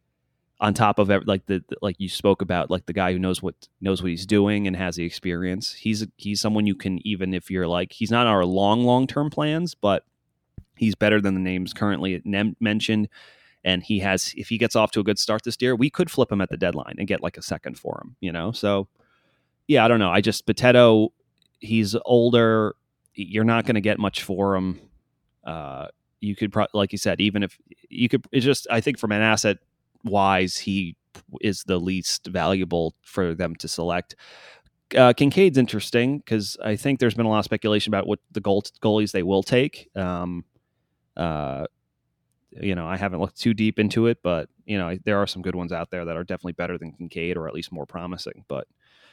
on top of every, like the like you spoke about, like the guy who knows what knows what he's doing and has the experience. He's he's someone you can, even if you're like, he's not our long long term plans, but he's better than the names currently nem- mentioned. And he has, if he gets off to a good start this year, we could flip him at the deadline and get like a second for him, you know? So yeah, I don't know. I just, Bitetto, he's older. You're not going to get much for him. Uh, you could probably, like you said, even if you could, it's just, I think from an asset wise, he is the least valuable for them to select. Uh, Kincaid's interesting because I think there's been a lot of speculation about what the goal, goalies they will take. Um, uh, you know, I haven't looked too deep into it, but you know, there are some good ones out there that are definitely better than Kincaid, or at least more promising. But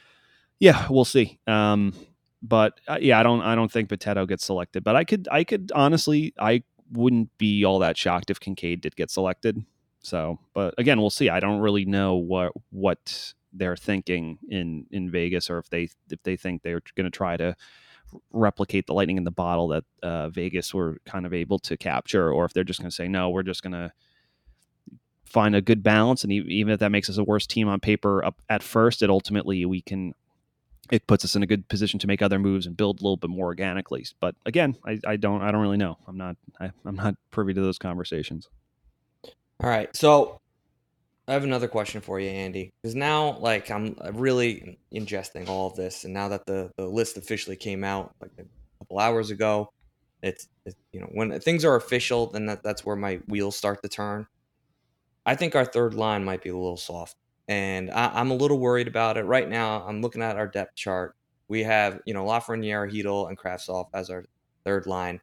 yeah, we'll see. Um, but uh, yeah, I don't, I don't think Bitetto gets selected. But I could, I could honestly, I wouldn't be all that shocked if Kincaid did get selected. So, but again, we'll see. I don't really know what what they're thinking in in Vegas, or if they if they think they're going to try to replicate the lightning in the bottle that uh, Vegas were kind of able to capture, or if they're just going to say, no, we're just going to find a good balance. And even if that makes us a worse team on paper up at first, it ultimately we can, it puts us in a good position to make other moves and build a little bit more organically. But again, I, I don't, I don't really know. I'm not, I, I'm not privy to those conversations. All right. So I have another question for you, Andy, because now, like, I'm really ingesting all of this, and now that the, the list officially came out like a couple hours ago, it's, it's you know, when things are official, then that, that's where my wheels start to turn. I think our third line might be a little soft, and I, I'm a little worried about it right now. I'm looking at our depth chart. We have, you know, Lafreniere, Hedel, and Kravtsov as our third line.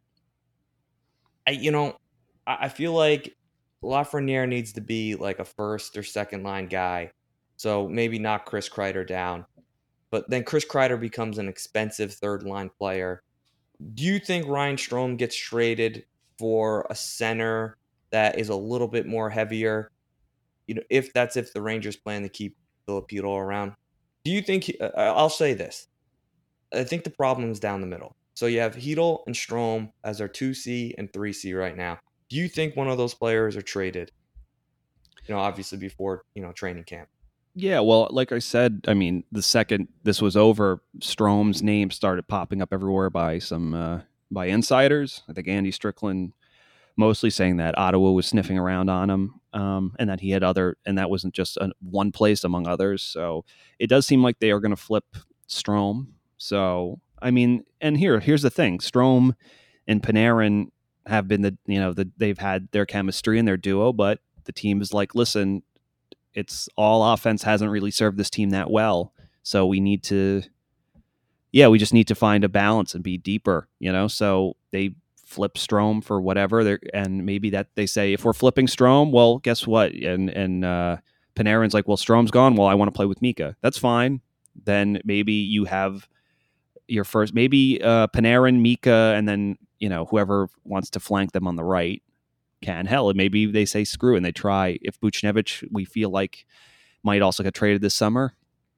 I, you know, I, I feel like Lafreniere needs to be like a first or second line guy. So maybe knock Chris Kreider down. But then Chris Kreider becomes an expensive third line player. Do you think Ryan Strome gets traded for a center that is a little bit more heavier? You know, if that's if the Rangers plan to keep Filipino around. Do you think he, uh, I'll say this. I think the problem is down the middle. So you have Hedel and Strome as our two C and three C right now. Do you think one of those players are traded? You know, obviously before, you know, training camp. Yeah, well, like I said, I mean, the second this was over, Strome's name started popping up everywhere by some uh, by insiders. I think Andy Strickland mostly saying that Ottawa was sniffing around on him, um, and that he had other, and that wasn't just a, one place among others. So it does seem like they are going to flip Strome. So I mean, and here, here's the thing: Strome and Panarin have been the, you know, the, they've had their chemistry and their duo, but the team is like, listen, it's all offense hasn't really served this team that well, so we need to, yeah, we just need to find a balance and be deeper, you know. So they flip Strome for whatever, they're, and maybe that they say, if we're flipping Strome, well, guess what? And and uh, Panarin's like, well, Strome's gone. Well, I want to play with Mika. That's fine. Then maybe you have your first, maybe uh, Panarin, Mika, and then, you know, whoever wants to flank them on the right can. Hell, maybe they say screw and they try. If Buchnevich, we feel like, might also get traded this summer.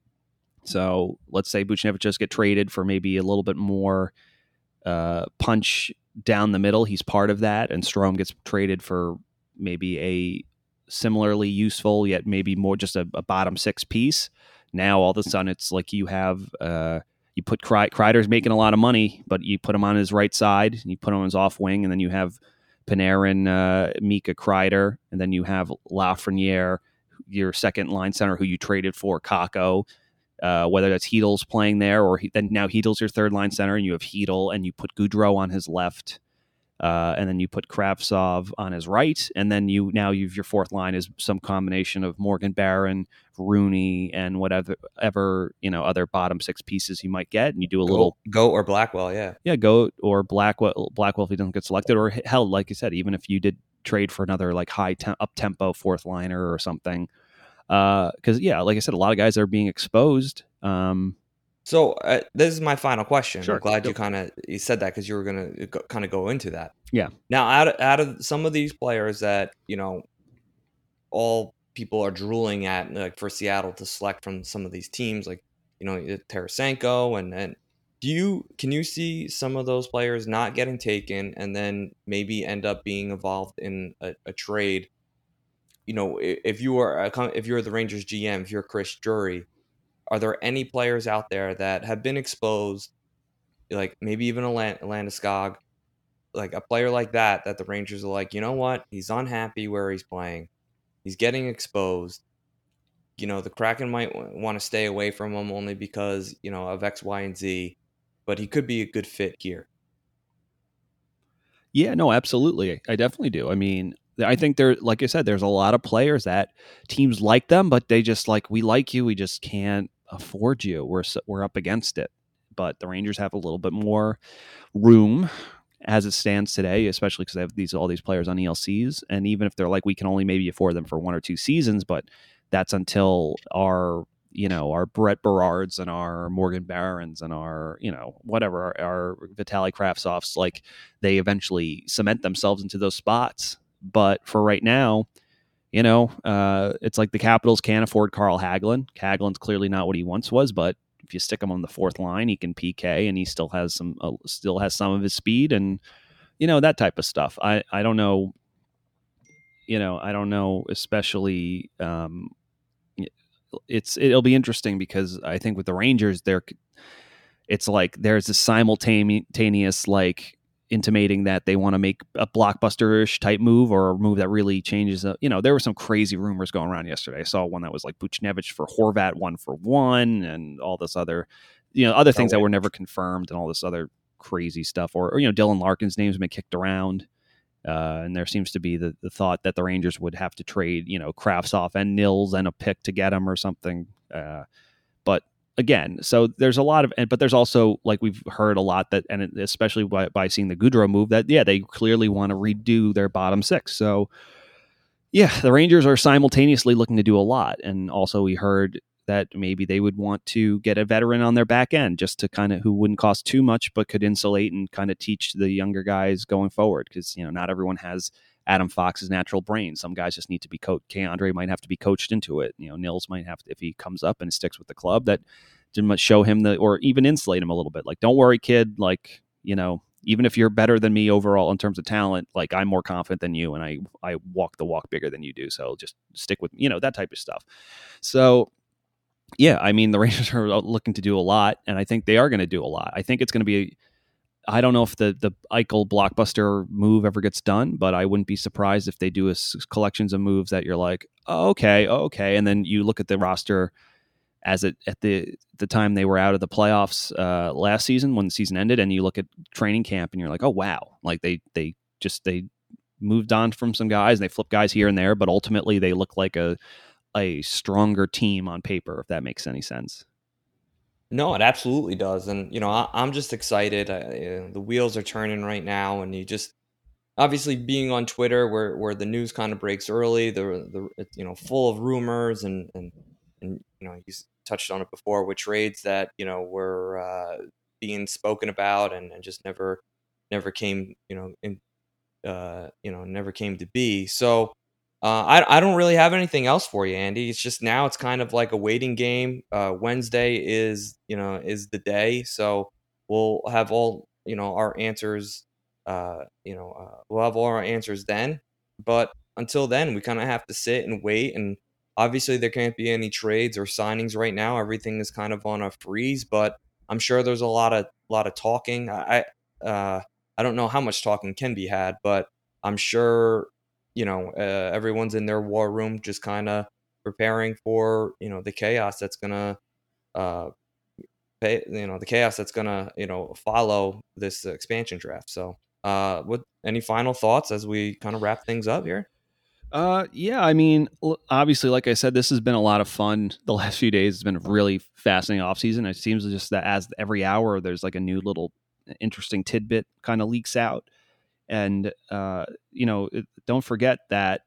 So let's say Buchnevich just get traded for maybe a little bit more uh, punch down the middle. He's part of that. And Strome gets traded for maybe a similarly useful, yet maybe more just a, a bottom six piece. Now, all of a sudden, it's like you have, uh, you put Kreider, Kreider's making a lot of money, but you put him on his right side, you put him on his off wing, and then you have Panarin, uh, Mika, Kreider, and then you have Lafreniere, your second line center, who you traded for Kakko. Uh, whether that's Heedle's playing there, or he, then now Heedle's your third line center, and you have Heedle, and you put Goudreau on his left, uh, and then you put Kravtsov on his right, and then you now you've your fourth line is some combination of Morgan Barron, Rooney, and whatever ever you know other bottom six pieces you might get, and you do a Goat, little Goat or Blackwell, yeah, yeah, Goat or Blackwell, Blackwell if he doesn't get selected, or hell, like you said, even if you did trade for another like high te- up tempo fourth liner or something. Because, uh, yeah, like I said, a lot of guys are being exposed. Um, so uh, this is my final question. Sure. I'm glad Go. you kind of you said that, because you were going to kind of go into that. Yeah. Now, out of, out of some of these players that, you know, all people are drooling at, like for Seattle to select from some of these teams, like, you know, Tarasenko, and and do you can you see some of those players not getting taken and then maybe end up being involved in a, a trade? You know, if you are if you're the Rangers G M, if you're Chris Drury, are there any players out there that have been exposed, like maybe even a Landeskog, like a player like that, that the Rangers are like, you know what, he's unhappy where he's playing, he's getting exposed. You know, the Kraken might w- want to stay away from him only because, you know, of X, Y, and Z, but he could be a good fit here. Yeah, no, absolutely. I definitely do. I mean, I think there, like I said, there's a lot of players that teams like them, but they just like, we like you, we just can't afford you. We're we're up against it. But the Rangers have a little bit more room as it stands today, especially because they have these all these players on E L Cs, and even if they're like, we can only maybe afford them for one or two seasons, but that's until our, you know, our Brett Berards and our Morgan Barrons and our, you know, whatever, our, our Vitaly Kravtsovs, like they eventually cement themselves into those spots. But for right now, you know, uh, it's like the Capitals can't afford Carl Hagelin. Hagelin's clearly not what he once was, but if you stick him on the fourth line, he can P K, and he still has some, uh, still has some of his speed, and you know that type of stuff. I, I don't know, you know, I don't know, especially. Um, it's it'll be interesting because I think with the Rangers, they're, it's like there's a simultaneous like intimating that they want to make a blockbuster-ish type move, or a move that really changes. A, you know, there were some crazy rumors going around yesterday. I saw one that was like Buchnevich for Horvat one for one, and all this other, you know, other things that were never confirmed, and all this other crazy stuff. Or, or you know, Dylan Larkin's name's been kicked around, uh, and there seems to be the, the thought that the Rangers would have to trade, you know, Kravtsov and Nils and a pick to get him or something. Uh, but Again, so there's a lot of, but there's also, like we've heard a lot that, and especially by, by seeing the Goudreau move, that, yeah, they clearly want to redo their bottom six. So, yeah, the Rangers are simultaneously looking to do a lot. And also we heard that maybe they would want to get a veteran on their back end, just to kind of, who wouldn't cost too much, but could insulate and kind of teach the younger guys going forward. Because, you know, not everyone has Adam Fox's natural brain. Some guys just need to be coached. K'Andre might have to be coached into it. You know, Nils might have to, if he comes up and sticks with the club, that didn't show him the, or even insulate him a little bit. Like, don't worry, kid. Like, you know, even if you're better than me overall in terms of talent, like I'm more confident than you, and I I walk the walk bigger than you do. So just stick with, you know, that type of stuff. So yeah, I mean, the Rangers are looking to do a lot, and I think they are going to do a lot. I think it's going to be I don't know if the the Eichel blockbuster move ever gets done, but I wouldn't be surprised if they do a s- collections of moves that you're like, oh, okay, oh, okay, and then you look at the roster as it at the the time they were out of the playoffs uh, last season when the season ended, and you look at training camp and you're like, oh wow, like they they just they moved on from some guys and they flipped guys here and there, but ultimately they look like a a stronger team on paper, if that makes any sense. No, it absolutely does. And, you know, I, I'm just excited. I, uh, the wheels are turning right now. And you just, obviously being on Twitter where, where the news kind of breaks early, the, the it's, you know, full of rumors and, and, and, you know, he's touched on it before with trades that, you know, were uh, being spoken about and, and just never, never came, you know, in, uh, you know, never came to be. So, Uh, I I don't really have anything else for you, Andy. It's just now it's kind of like a waiting game. Uh, Wednesday is you know is the day, so we'll have all you know our answers. Uh, you know uh, we'll have all our answers then. But until then, we kind of have to sit and wait. And obviously, there can't be any trades or signings right now. Everything is kind of on a freeze. But I'm sure there's a lot of lot of talking. I I, uh, I don't know how much talking can be had, but I'm sure you know, uh, everyone's in their war room, just kind of preparing for, you know, the chaos that's gonna, uh, pay, you know, the chaos that's gonna, you know, follow this expansion draft. So, uh, what any final thoughts as we kind of wrap things up here? Uh, yeah, I mean, l- obviously, like I said, this has been a lot of fun. The last few days has been a really fascinating offseason. It seems just that as every hour, there's like a new little interesting tidbit kind of leaks out. And, uh, you know, it, don't forget that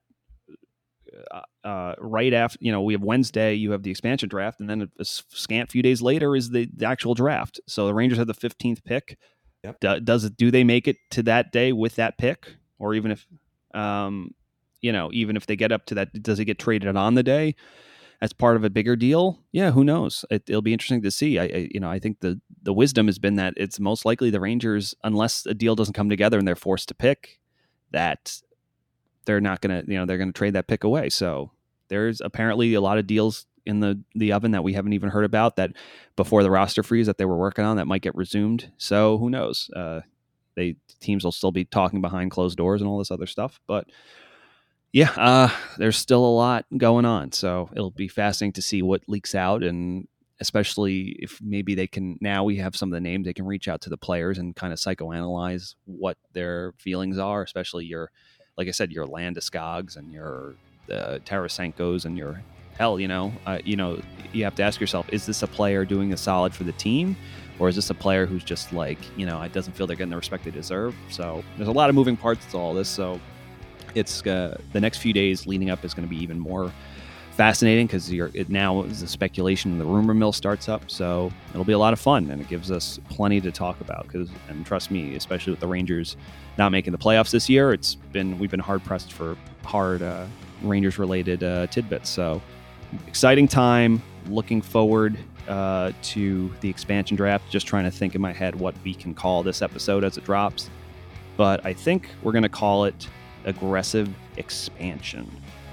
uh, right after, you know, we have Wednesday, you have the expansion draft, and then a, a scant few days later is the, the actual draft. So the Rangers have the fifteenth pick. Yep. Do, does it, do they make it to that day with that pick? Or even if, um, you know, even if they get up to that, does it get traded on the day as part of a bigger deal? Yeah, who knows? It, it'll be interesting to see. I, I, you know, I think the the wisdom has been that it's most likely the Rangers, unless a deal doesn't come together and they're forced to pick, that they're not going to, you know, they're going to trade that pick away. So there's apparently a lot of deals in the the oven that we haven't even heard about that before the roster freeze that they were working on that might get resumed. So who knows? Uh, they teams will still be talking behind closed doors and all this other stuff, but. Yeah, uh, there's still a lot going on, so it'll be fascinating to see what leaks out, and especially if maybe they can, now we have some of the names, they can reach out to the players and kind of psychoanalyze what their feelings are, especially your, like I said, your Landeskog's and your uh, Tarasenko's and your, hell, you know, uh, you know, you have to ask yourself, is this a player doing a solid for the team? Or is this a player who's just like, you know, it doesn't feel they're getting the respect they deserve? So there's a lot of moving parts to all this, so it's uh, the next few days leading up is going to be even more fascinating because you're it now is the speculation and the rumor mill starts up, so it'll be a lot of fun and it gives us plenty to talk about. Because and trust me, especially with the Rangers not making the playoffs this year, it's been we've been hard pressed for hard uh, Rangers related uh, tidbits. So exciting time, looking forward uh, to the expansion draft. Just trying to think in my head what we can call this episode as it drops, but I think we're going to call it Aggressive Expansion.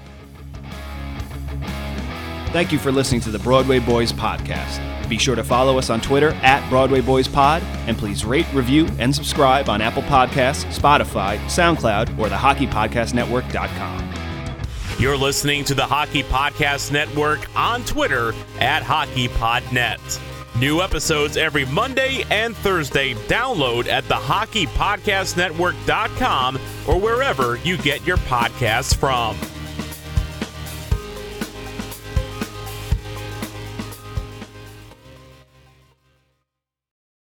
Thank you for listening to the Broadway Boys podcast. Be sure to follow us on Twitter at Broadway Boys Pod, and please rate, review, and subscribe on Apple Podcasts, Spotify, SoundCloud, or the hockey podcast network dot com. You're listening to the Hockey Podcast Network on Twitter at HockeyPodNet. New episodes every Monday and Thursday. Download at the hockey podcast network dot com or wherever you get your podcasts from.